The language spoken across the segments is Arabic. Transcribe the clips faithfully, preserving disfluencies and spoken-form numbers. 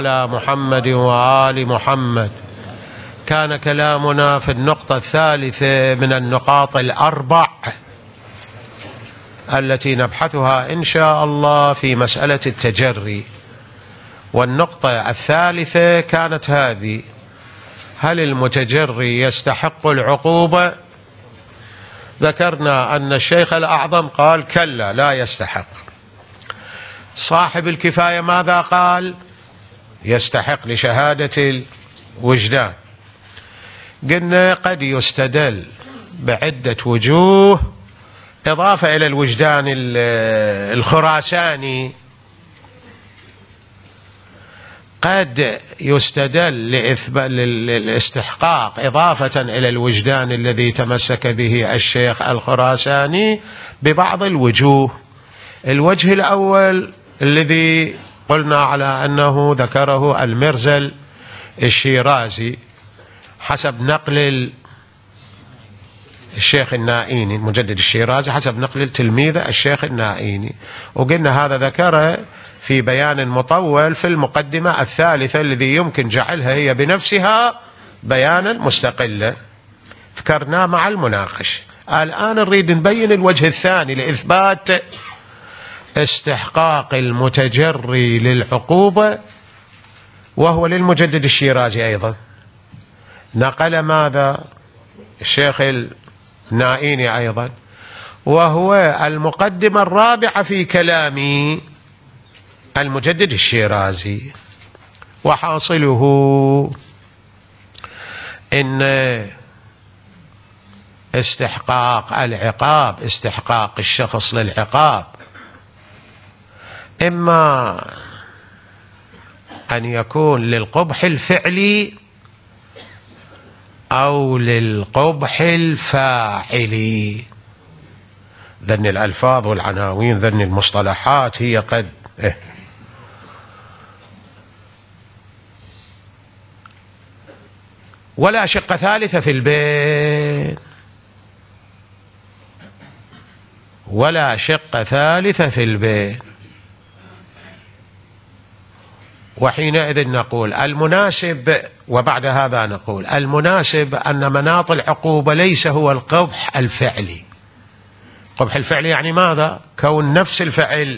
على محمد وآل محمد. كان كلامنا في النقطة الثالثة من النقاط الأربع التي نبحثها إن شاء الله في مسألة التجري، والنقطة الثالثة كانت هذه: هل المتجري يستحق العقوبة؟ ذكرنا أن الشيخ الأعظم قال كلا لا يستحق. صاحب الكفاية ماذا قال؟ يستحق لشهادة الوجدان. قلنا قد يستدل بعدة وجوه إضافة إلى الوجدان الخراساني، قد يستدل للاستحقاق إضافة إلى الوجدان الذي تمسك به الشيخ الخراساني ببعض الوجوه. الوجه الأول الذي قلنا على أنه ذكره المرزل الشيرازي حسب نقل الشيخ النائيني، المجدد الشيرازي حسب نقل تلميذه الشيخ النائيني، وقلنا هذا ذكره في بيان مطول في المقدمة الثالثة الذي يمكن جعلها هي بنفسها بيانا مستقلا، فكرناه مع المناقش. الآن نريد نبين الوجه الثاني لإثبات استحقاق المتجري للعقوبة، وهو للمجدد الشيرازي أيضا. نقل ماذا؟ الشيخ النائيني أيضا، وهو المقدمة الرابعة في كلام المجدد الشيرازي. وحاصله إن استحقاق العقاب، استحقاق الشخص للعقاب، إما أن يكون للقبح الفعلي أو للقبح الفاعلي. ذن الألفاظ والعناوين، ذن المصطلحات هي قد إيه ولا شق ثالثة في البين، ولا شق ثالثة في البين. وحينئذ نقول المناسب، وبعد هذا نقول المناسب أن مناط العقوبة ليس هو القبح الفعلي. القبح الفعلي يعني ماذا؟ كون نفس الفعل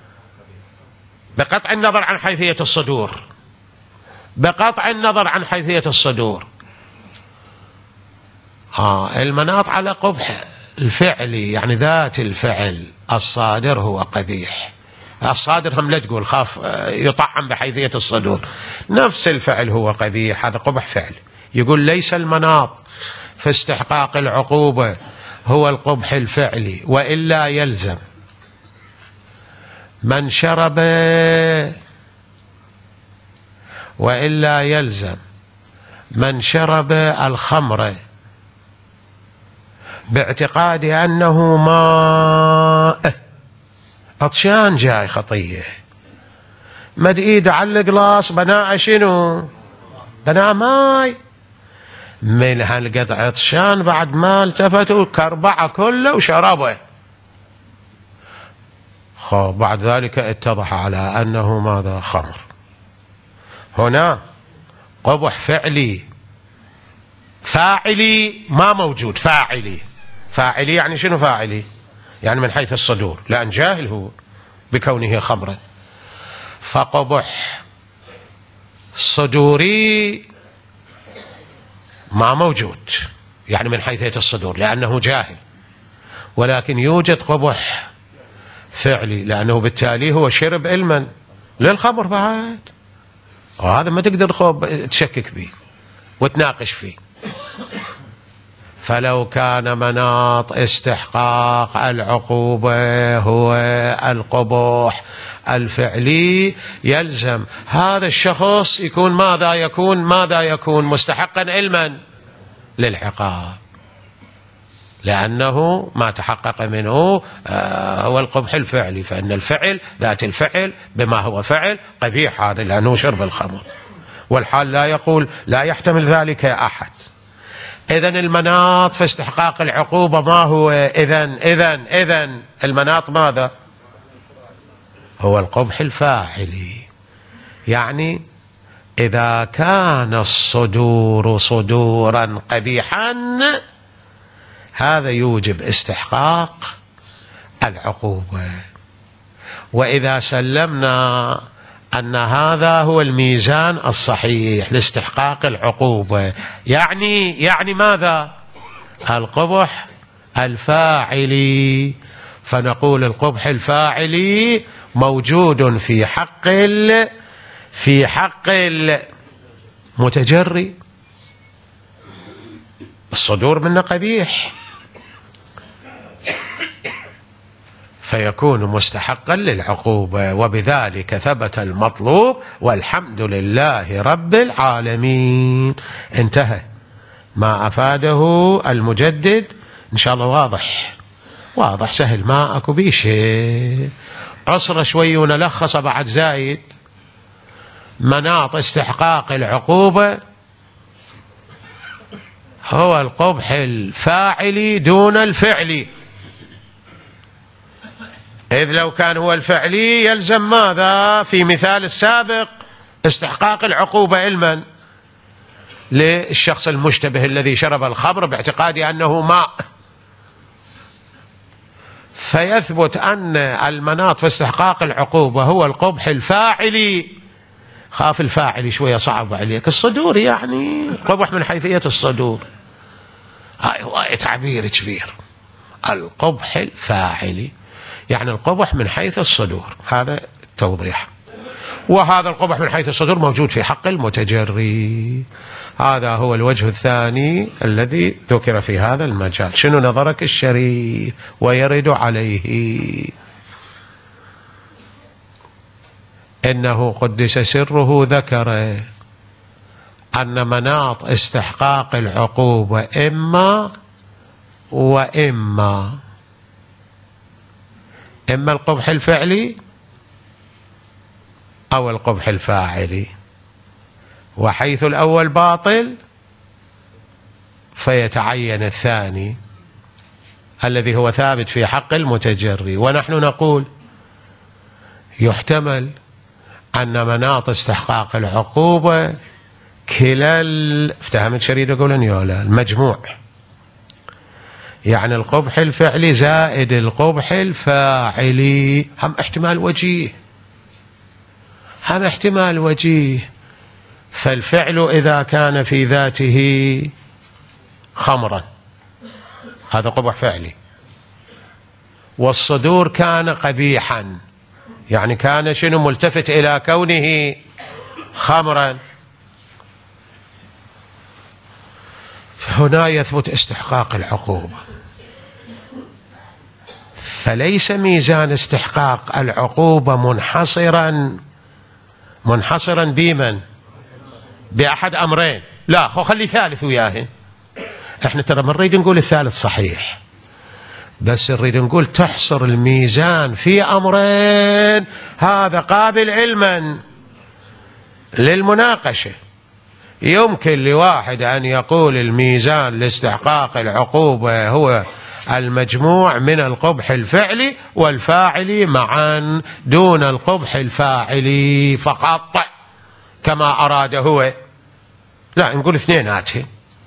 بقطع النظر عن حيثية الصدور، بقطع النظر عن حيثية الصدور آه المناط على قبح الفعلي، يعني ذات الفعل الصادر هو قبيح. الصادر هم لا تقول خاف يطعم بحيثية الصدور، نفس الفعل هو قبيح، هذا قبح فعل. يقول ليس المناط في استحقاق العقوبة هو القبح الفعلي، وإلا يلزم من شرب وإلا يلزم من شرب الخمر باعتقاد أنه ماء، عطشان جاي خطية، مد ايده على القلاص بناء شنو؟ بناء ماي، من هالقد عطشان بعد ما التفتوا كربعه كله وشربه. خب بعد ذلك اتضح على أنه ماذا؟ خمر. هنا قبح فعلي، فاعلي ما موجود. فاعلي فاعلي يعني شنو فاعلي؟ يعني من حيث الصدور، لأن جاهل هو بكونه خمرا. فقبح صدوري ما موجود، يعني من حيثية الصدور لأنه جاهل. ولكن يوجد قبح فعلي لأنه بالتالي هو شرب علما للخمر بعد، وهذا ما تقدر تشكك به وتناقش فيه. فلو كان مناط استحقاق العقوبة هو القبح الفعلي، يلزم هذا الشخص يكون ماذا يكون ماذا يكون مستحقا علما للعقاب، لأنه ما تحقق منه هو القبح الفعلي، فإن الفعل ذات الفعل بما هو فعل قبيح، هذا لأنه شرب الخمر، والحال لا يقول لا يحتمل ذلك أحد. إذن المناط في استحقاق العقوبة ما هو؟ إذن إذن إذن المناط ماذا؟ هو القبح الفاعلي، يعني إذا كان الصدور صدورا قبيحا هذا يوجب استحقاق العقوبة. وإذا سلمنا أن هذا هو الميزان الصحيح لاستحقاق العقوبة، يعني يعني ماذا؟ القبح الفاعلي، فنقول القبح الفاعلي موجود في حق في حق المتجري. الصدور منه قبيح فيكون مستحقا للعقوبة، وبذلك ثبت المطلوب والحمد لله رب العالمين. انتهى ما أفاده المجدد. إن شاء الله واضح واضح سهل، ما أكو بيش عصر شوي ونلخص بعد زايد. مناط استحقاق العقوبة هو القبح الفاعلي دون الفعلي، إذ لو كان هو الفعلي يلزم ماذا في مثال السابق؟ استحقاق العقوبة علما للشخص المشتبه الذي شرب الخمر باعتقاده أنه ماء، فيثبت أن المناط في استحقاق العقوبة هو القبح الفاعلي. خاف الفاعلي شوية صعب عليك، الصدور يعني قبح من حيثية الصدور، هاي هو تعبير كبير. القبح الفاعلي يعني القبح من حيث الصدور، هذا التوضيح. وهذا القبح من حيث الصدور موجود في حق المتجري. هذا هو الوجه الثاني الذي ذكر في هذا المجال. شنو نظرك الشريف ويرد عليه؟ إنه قدس سره ذكر أن مناط استحقاق العقوبة إما وإما إما القبح الفعلي أو القبح الفاعلي، وحيث الأول باطل فيتعين الثاني الذي هو ثابت في حق المتجري. ونحن نقول يحتمل أن مناط استحقاق العقوبة كلا افتهمت شريد يقولون يولا المجموع، يعني القبح الفعلي زائد القبح الفاعلي، هم احتمال وجيه هم احتمال وجيه. فالفعل إذا كان في ذاته خمرا هذا قبح فعلي، والصدور كان قبيحا يعني كان شنو ملتفت إلى كونه خمرا، فهنا يثبت استحقاق العقوبة. فليس ميزان استحقاق العقوبة منحصرا منحصرا بمن؟ بأحد أمرين، لا خو خلي ثالث وياه. احنا ترى ما نريد نقول الثالث صحيح، بس نريد نقول تحصر الميزان في أمرين، هذا قابل علما للمناقشة. يمكن لواحد أن يقول الميزان لاستحقاق العقوبة هو المجموع من القبح الفعلي والفاعلي معا دون القبح الفاعلي فقط كما أراد هو، لا نقول اثنيناتهم،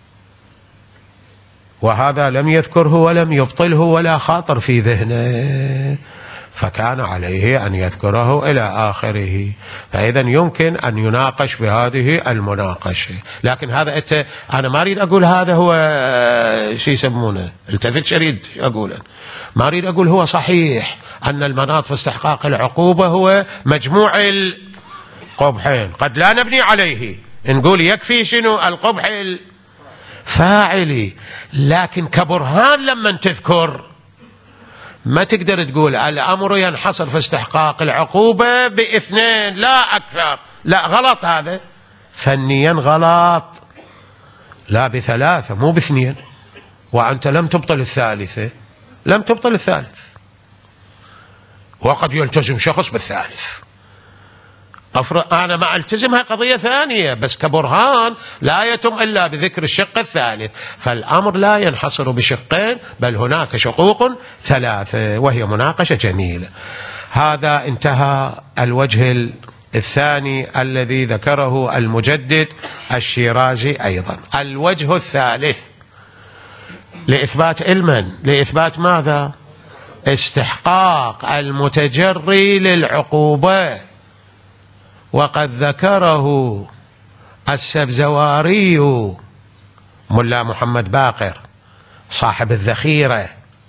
وهذا لم يذكره ولم يبطله ولا خاطر في ذهنه، فكان عليه أن يذكره إلى آخره. فإذا يمكن أن يناقش بهذه المناقشة. لكن هذا أنت أنا ما أريد أقول هذا هو شي يسمونه التفت شريد أقوله، ما أريد أقول هو صحيح أن المناط في استحقاق العقوبة هو مجموع القبحين، قد لا نبني عليه نقول يكفي شنو القبح الفاعلي، لكن كبرهان لما تذكر ما تقدر تقول الأمر ينحصر في استحقاق العقوبة باثنين لا أكثر، لا غلط، هذا فنيا غلط، لا بثلاثة مو باثنين، وأنت لم تبطل الثالثة لم تبطل الثالث، وقد يلتزم شخص بالثالث. أنا ما ألتزمها قضية ثانية، بس كبرهان لا يتم إلا بذكر الشق الثالث، فالأمر لا ينحصر بشقين بل هناك شقوق ثلاثة، وهي مناقشة جميلة. هذا انتهى الوجه الثاني الذي ذكره المجدد الشيرازي أيضا. الوجه الثالث لإثبات علما، لإثبات ماذا؟ استحقاق المتجري للعقوبة، وقد ذكره السبزواري ملا محمد باقر صاحب الذخيرة،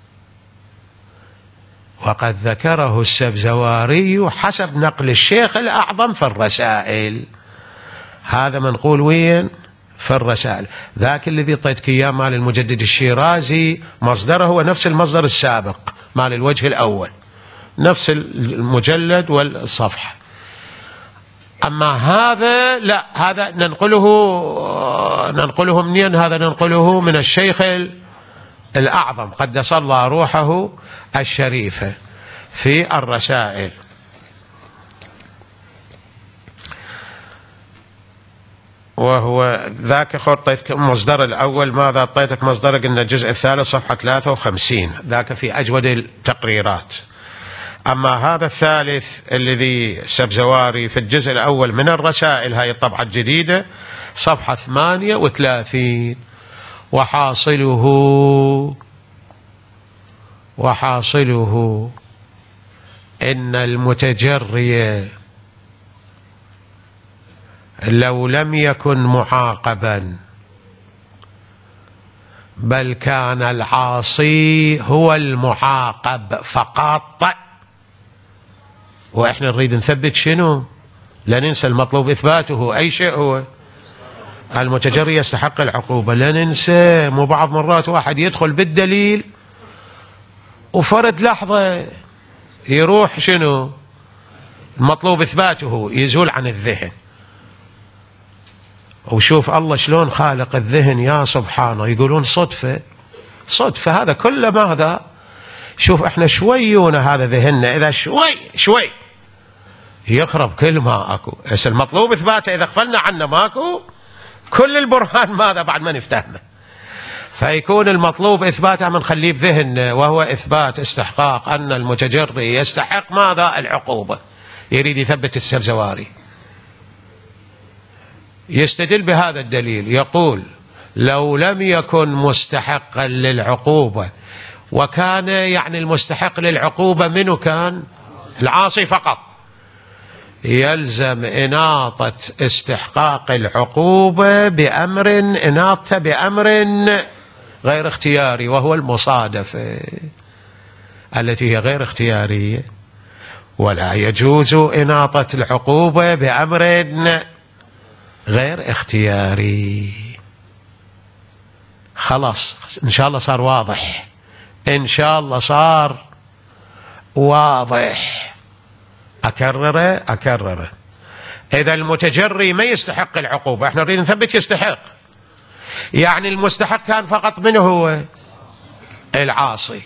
وقد ذكره السبزواري حسب نقل الشيخ الأعظم في الرسائل. هذا منقول وين؟ في الرسائل. ذاك الذي طيتك إياه مال المجدد الشيرازي مصدره هو نفس المصدر السابق مال الوجه الأول، نفس المجلد والصفحة. أما هذا لا، هذا ننقله ننقله منين؟ هذا ننقله من الشيخ الأعظم قدس الله روحه الشريفة في الرسائل. وهو ذاك خطيتك المصدر الأول. ماذا أعطيتك مصدر؟ قلنا الجزء الثالث صفحة ثلاثة وخمسين، ذاك في أجود التقريرات. أما هذا الثالث الذي سبزواري في الجزء الأول من الرسائل، هاي الطبعة الجديدة صفحة ثمانية وثلاثين. وحاصله وحاصله إن المتجري لو لم يكن معاقبا بل كان العاصي هو المعاقب فقط، وإحنا نريد نثبت شنو؟ لا ننسى المطلوب إثباته. أي شيء هو المتجري يستحق العقوبة، لا ننسى. مو بعض مرات واحد يدخل بالدليل وفرد لحظة يروح شنو؟ المطلوب إثباته يزول عن الذهن. وشوف الله شلون خالق الذهن يا سبحانه، يقولون صدفة صدفة، هذا كله ماذا؟ شوف احنا شويونا هذا ذهننا، إذا شوي شوي يخرب كل ما أكو. بس المطلوب إثباته إذا غفلنا عنه ماكو، كل البرهان ماذا بعد ما نفتهمه. فيكون المطلوب إثباته من خليه بذهننا، وهو إثبات استحقاق أن المتجري يستحق ماذا؟ العقوبة. يريد يثبت السبزواري، يستدل بهذا الدليل، يقول لو لم يكن مستحقا للعقوبة، وكان يعني المستحق للعقوبة منه كان العاصي فقط، يلزم إناطة استحقاق العقوبة بأمر إناطة بأمر غير اختياري، وهو المصادفة التي هي غير اختيارية. ولا يجوز إناطة العقوبة بأمر غير اختياري. خلاص إن شاء الله صار واضح، إن شاء الله صار واضح. أكرره أكرره إذا المتجري ما يستحق العقوبة، احنا نريد نثبت يستحق، يعني المستحق كان فقط منه هو العاصي.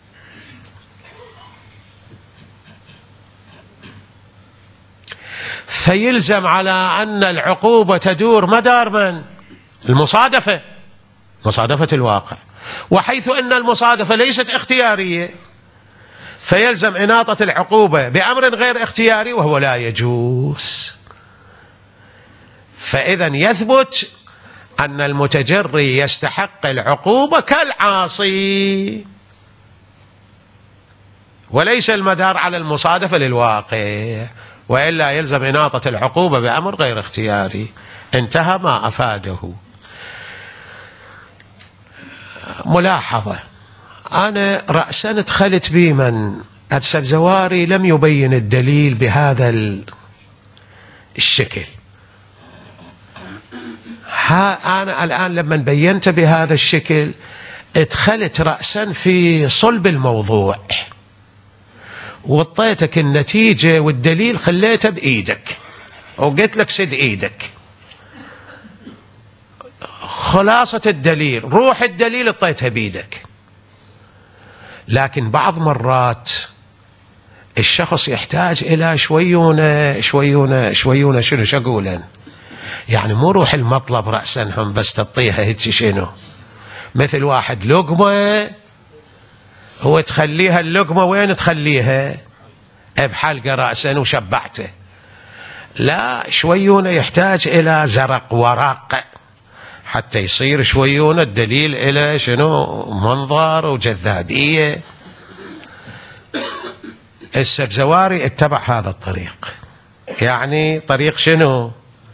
فيلزم على أن العقوبة تدور مدار من؟ المصادفة، مصادفة الواقع. وحيث أن المصادفة ليست اختيارية، فيلزم إناطة العقوبة بأمر غير اختياري، وهو لا يجوز. فإذا يثبت أن المتجري يستحق العقوبة كالعاصي، وليس المدار على المصادفة للواقع، وإلا يلزم إناطة العقوبة بأمر غير اختياري. انتهى ما أفاده. ملاحظة، أنا رأسا دخلت بمن السبزواري لم يبين الدليل بهذا الشكل. ها أنا الآن لما بينت بهذا الشكل ادخلت رأسا في صلب الموضوع، وطيتك النتيجة والدليل خليته بإيدك، وقلت لك سد إيدك خلاصة الدليل، روح الدليل اطيتها بإيدك. لكن بعض مرات الشخص يحتاج إلى شويونة شويونة شويونة شنو شقولا، يعني مو روح المطلب رأسا هم بس تطيها هيك شنو، مثل واحد لقمة هو تخليها اللقمة وين تخليها؟ بحلقة رأسا وشبعته. لا، شويون يحتاج إلى زرق ورق حتى يصير شويون الدليل إلى شنو منظر وجذابية. السبزواري اتبع هذا الطريق، يعني طريق شنو؟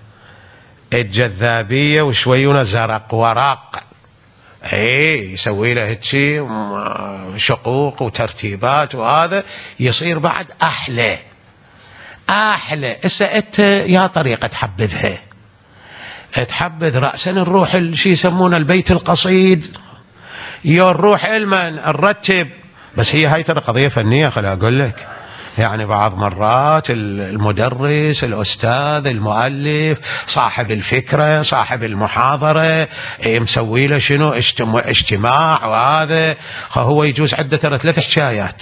الجذابية وشويون زرق ورق، ايه يسوي له هيك شقوق وترتيبات، وهذا يصير بعد احلى احلى. هسه انت يا طريقه تحبذها، تحبذ راسا نروح شي يسمونه البيت القصيد، يا نروح المن نرتب، بس هي هاي ترى قضيه فنيه. خليني اقول لك، يعني بعض مرات المدرس الأستاذ المؤلف صاحب الفكرة صاحب المحاضرة مسوي له شنو اجتماع، وهذا هو يجوز عنده ترى ثلاث حكايات،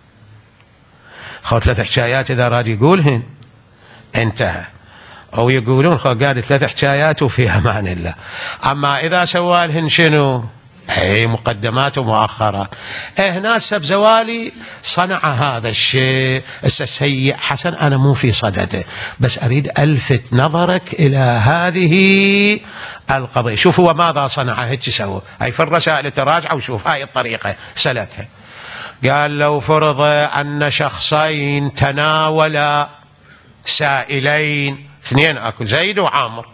خو ثلاث حكايات إذا راد يقولهن انتهى، أو يقولون خو قال ثلاث حكايات وفي أمان الله. أما إذا سوالهن شنو اي مقدمات ومؤخرات. هنا السبزوالي صنع هذا الشيء سيء حسن، انا مو في صدده، بس اريد الفت نظرك الى هذه القضيه. شوف هو ماذا صنع، هيك سوى هاي في الرسائل تراجع وشوف هاي الطريقه سلكها. قال لو فرض ان شخصين تناولا سائلين، اثنين اكو زيد وعامر،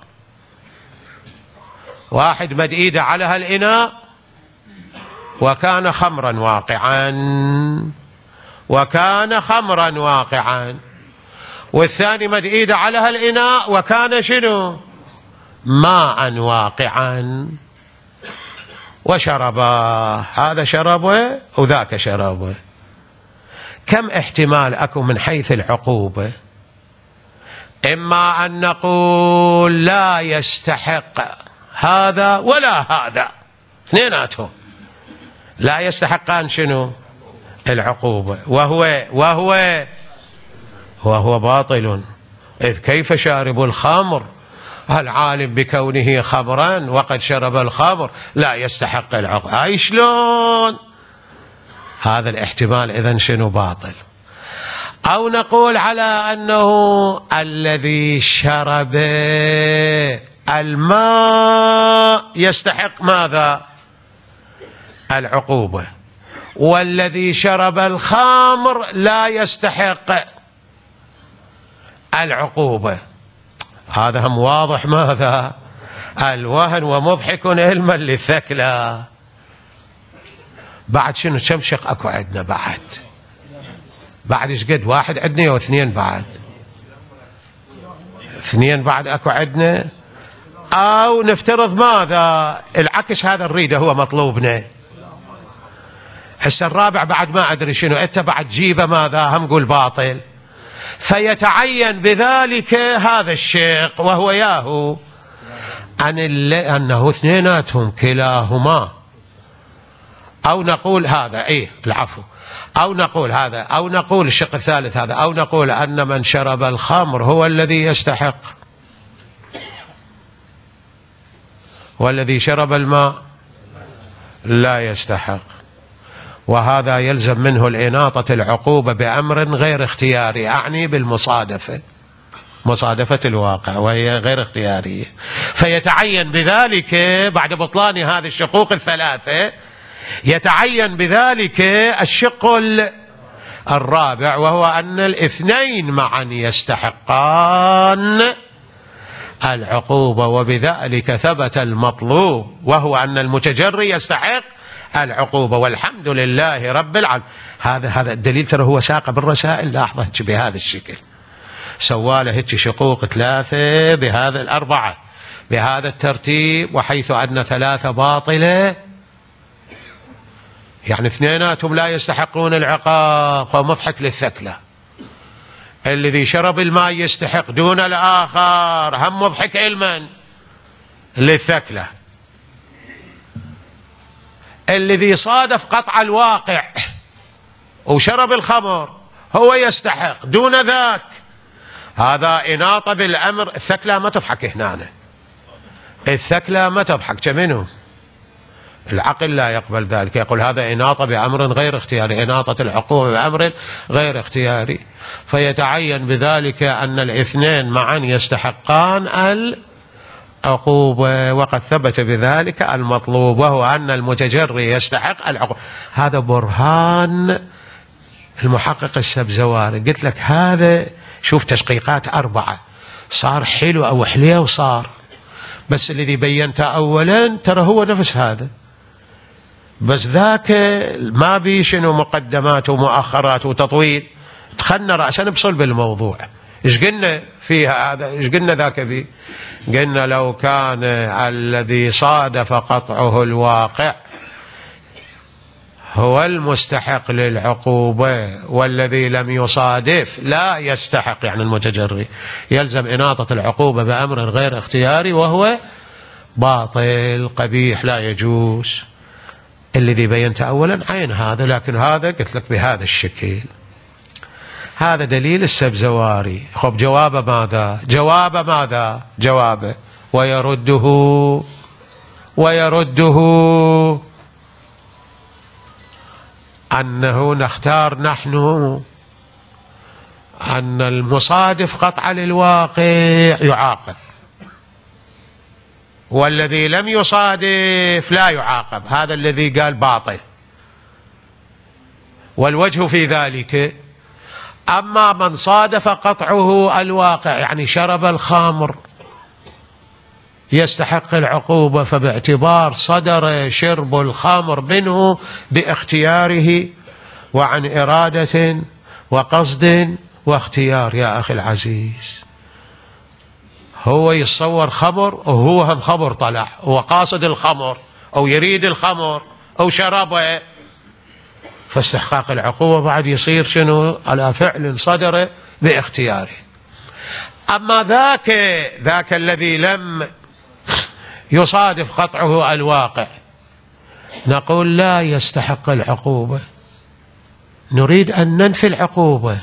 واحد مد ايده على هالاناء وكان خمرا واقعا، وكان خمرا واقعا، والثاني مد ايده على هالاناء وكان شنو؟ ماء واقعا، وشربا، هذا شربه وذاك شربه. كم احتمال اكو من حيث العقوبه؟ اما ان نقول لا يستحق هذا ولا هذا، اثنيناتهم لا يستحقان شنو؟ العقوبة، وهو وهو وهو باطل. إذ كيف شارب الخمر العالم بكونه خمرا وقد شرب الخمر لا يستحق العقوبة؟ أي شلون؟ هذا الاحتمال إذن شنو؟ باطل. أو نقول على أنه الذي شرب الماء يستحق ماذا؟ العقوبة، والذي شرب الخمر لا يستحق العقوبة. هذا هم واضح ماذا؟ الوهن ومضحك علما للثكلى. بعد شنو كم شق اكو عندنا؟ بعد بعد ايش قد؟ واحد عندنا او اثنين؟ بعد اثنين بعد اكو عندنا. او نفترض ماذا؟ العكس، هذا نريده هو مطلوبنا. هسه الرابع بعد ما ادري شنو، انت بعد جيبه ماذا؟ هم قول باطل. فيتعين بذلك هذا الشق، وهو ياهو أن أنه اثنيناتهم كلاهما. أو نقول هذا إيه العفو، أو نقول هذا، أو نقول الشق الثالث هذا، أو نقول أن من شرب الخمر هو الذي يستحق، والذي شرب الماء لا يستحق. وهذا يلزم منه الإناطة العقوبة بأمر غير اختياري، أعني بالمصادفة، مصادفة الواقع وهي غير اختيارية. فيتعين بذلك بعد بطلان هذه الشقوق الثلاثة، يتعين بذلك الشق الرابع، وهو أن الاثنين معا يستحقان العقوبة، وبذلك ثبت المطلوب، وهو أن المتجري يستحق العقوبة. والحمد لله رب العالمين. هذا هذا الدليل ترى هو ساقه بالرسائل، لاحظه بهذا الشكل، سواله هيك شقوق ثلاثة بهذا الأربعة بهذا الترتيب، وحيث أن ثلاثة باطلة يعني اثنيناتهم لا يستحقون العقاب، فمضحك للثكلى. الذي شرب الماء يستحق دون الآخر، هم مضحك علما للثكلى. الذي صادف قطع الواقع وشرب الخمر هو يستحق دون ذاك، هذا إناطة بالأمر. الثكلى ما تضحك هنا، الثكلى ما تضحك كمنه، العقل لا يقبل ذلك، يقول هذا إناطة بأمر غير اختياري، إناطة العقوبة بأمر غير اختياري، فيتعين بذلك أن الاثنين معا يستحقان العقوبة، وقد ثبت بذلك المطلوب وهو أن المتجري يستحق العقوبة. هذا برهان المحقق السبزواري. قلت لك هذا شوف تشقيقات أربعة، صار حلو أو حليه وصار، بس الذي بينته أولا ترى هو نفس هذا، بس ذاك ما بي شنو مقدمات ومؤخرات وتطويل، دخلنا رأسا بصلب الموضوع. إيش قلنا فيها هذا؟ إيش قلنا ذاك بي؟ قلنا لو كان الذي صادف قطعه الواقع هو المستحق للعقوبة والذي لم يصادف لا يستحق، يعني المتجري يلزم إناطة العقوبة بأمر غير اختياري وهو باطل قبيح لا يجوز. الذي بينت أولا عين هذا، لكن هذا قلت لك بهذا الشكل. هذا دليل السبزواري. خب جواب ماذا؟ جواب ماذا؟ جوابه ويرده ويرده أنه نختار نحن أن المصادف قطع للواقع يعاقب، والذي لم يصادف لا يعاقب. هذا الذي قال باطل. والوجه في ذلك أما من صادف قطعه الواقع، يعني شرب الخمر يستحق العقوبة، فباعتبار صدر شرب الخمر منه باختياره وعن إرادة وقصد واختيار. يا أخي العزيز، هو يتصور خمر وهو هم خمر طلع، هو قاصد الخمر أو يريد الخمر أو شربه، فاستحقاق العقوبة بعد يصير شنو؟ على فعل صدر باختياره. أما ذاك ذاك الذي لم يصادف قطعه الواقع نقول لا يستحق العقوبة، نريد أن ننفي العقوبة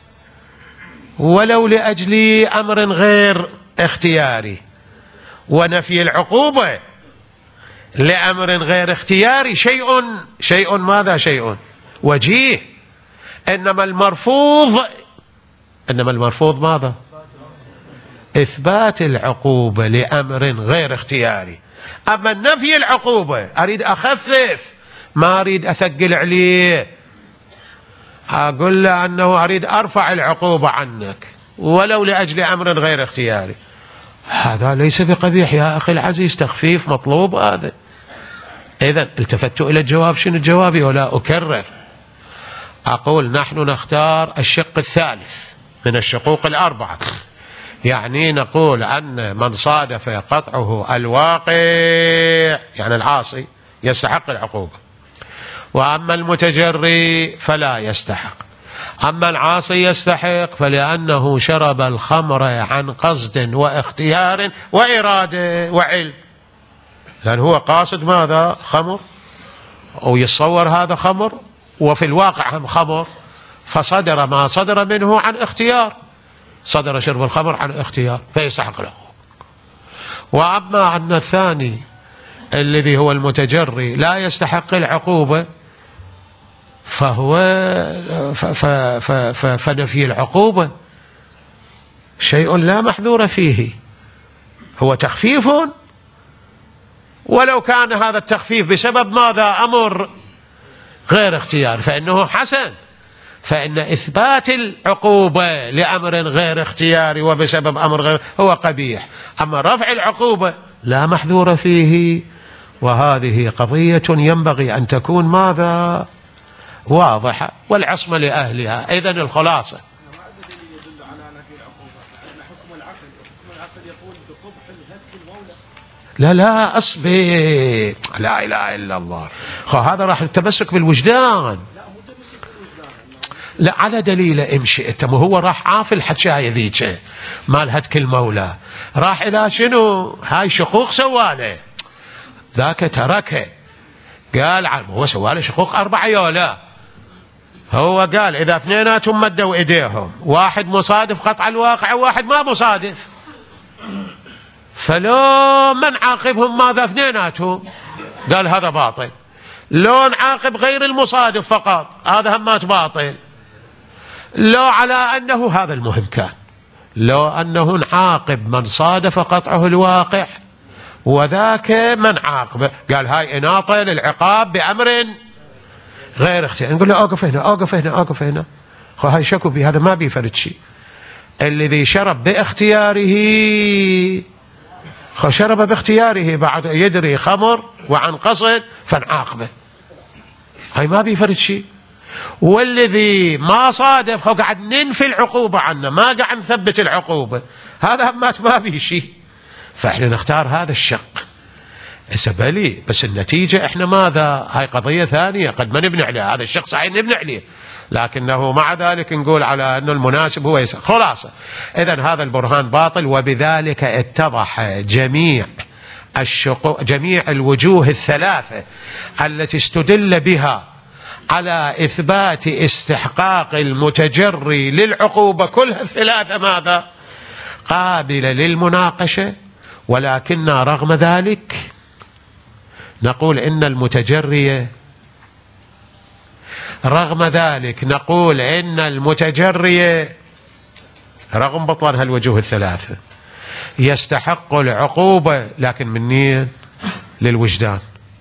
ولو لأجل أمر غير اختياري. ونفي العقوبة لأمر غير اختياري شيء شيء ماذا؟ شيء وجيه. إنما المرفوض إنما المرفوض ماذا؟ إثبات العقوبة لأمر غير اختياري. أما نفي العقوبة أريد أخفف، ما أريد أثقل عليه، أقول له أنه أريد أرفع العقوبة عنك ولو لأجل أمر غير اختياري. هذا ليس بقبيح يا أخي العزيز، تخفيف مطلوب هذا. إذن التفت إلى الجواب. شنو الجواب؟ ولا أكرر، أقول نحن نختار الشق الثالث من الشقوق الأربعة، يعني نقول أن من صادف قطعه الواقع يعني العاصي يستحق العقوبة، وأما المتجري فلا يستحق. أما العاصي يستحق فلأنه شرب الخمر عن قصد واختيار وإرادة وعلم، لأن هو قاصد ماذا؟ خمر، أو يتصور هذا خمر وفي الواقع هم خمر، فصدر ما صدر منه عن اختيار، صدر شرب الخمر عن اختيار فيستحق العقوبة. وأما أن الثاني الذي هو المتجري لا يستحق العقوبة فهو فنفي العقوبة شيء لا محذور فيه، هو تخفيف، ولو كان هذا التخفيف بسبب ماذا؟ أمر غير اختيار فإنه حسن، فإن إثبات العقوبة لأمر غير اختياري وبسبب أمر غير هو قبيح. أما رفع العقوبة لا محذور فيه، وهذه قضية ينبغي أن تكون ماذا؟ واضحة، والعصمة لأهلها. إذن الخلاصة لا لا أصبر، لا إله إلا الله، هذا راح التمسك بالوجدان. لا على دليله إن شئت، ما هو راح عاف الحكاية ذيك مال هتك المولى، راح إلى شنو؟ هاي شقوق سواله، ذاك تركه، قال عم هو سواله شقوق أربعة يولا، هو قال إذا اثنيناتهم مدوا إيديهم، واحد مصادف قطع الواقع وواحد ما مصادف، فلو من عاقبهم ماذا؟ اثنيناتهم، قال هذا باطل. لو نعاقب غير المصادف فقط هذا همات باطل. لو على أنه هذا المهم كان، لو أنه نعاقب من صادف قطعه الواقع وذاك من عاقبه، قال هاي إناطة للعقاب بأمر غير اختياري، نقول له أوقف هنا أوقف هنا أوقف هنا، خو هاي شكو بي، هذا ما بيفرد شيء. الذي شرب باختياره خو شرب باختياره بعد يدري خمر وعن قصد فنعاقبه، هاي ما بيفرد شيء. والذي ما صادف خو قاعد ننفي العقوبة عنه، ما قاعد نثبت العقوبة، هذا همات ما بيه شيء. فاحنا نختار هذا الشق. سبلي بس النتيجة احنا ماذا؟ هاي قضية ثانية قد ما نبني عليها، هذا الشخص صحيح نبني عليه، لكنه مع ذلك نقول على أنه المناسب هو يسأل. خلاصة إذن هذا البرهان باطل، وبذلك اتضح جميع الشقو جميع الوجوه الثلاثة التي استدل بها على إثبات استحقاق المتجري للعقوبة كلها الثلاثة ماذا؟ قابلة للمناقشة. ولكن رغم ذلك نقول إن المتجري رغم ذلك نقول إن المتجري رغم بطلان هالوجوه الثلاثة يستحق العقوبة، لكن من نية للوجدان،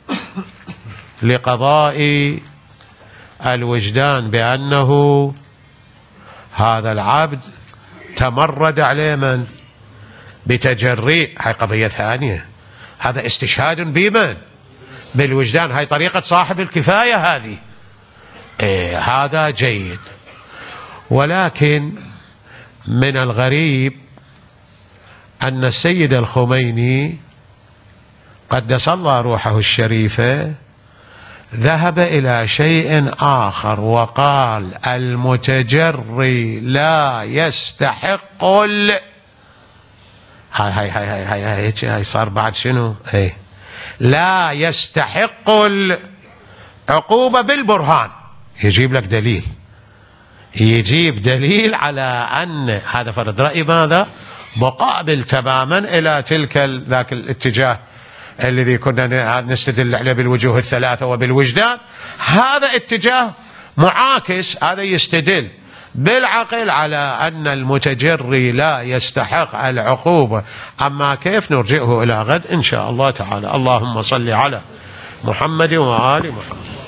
لقضاء الوجدان بأنه هذا العبد تمرد عليه من بتجري. هاي قضية ثانية، هذا استشهاد بمن؟ بالوجدان. هاي طريقة صاحب الكفاية هذه. إيه هذا جيد. ولكن من الغريب أن السيد الخميني قدس الله روحه الشريفة ذهب إلى شيء آخر وقال المتجري لا يستحق ال هاي هاي هاي هاي هاي هاي, هاي صار بعد شنو؟ هاي لا يستحق العقوبة بالبرهان. يجيب لك دليل، يجيب دليل على أن هذا فرض رأي ماذا؟ مقابل تماما إلى تلك ذاك الاتجاه الذي كنا نستدل عليه بالوجوه الثلاثة وبالوجدان. هذا اتجاه معاكس، هذا يستدل بالعقل على أن المتجري لا يستحق العقوبة. أما كيف نرجئه إلى غد إن شاء الله تعالى. اللهم صل على محمد وآل محمد.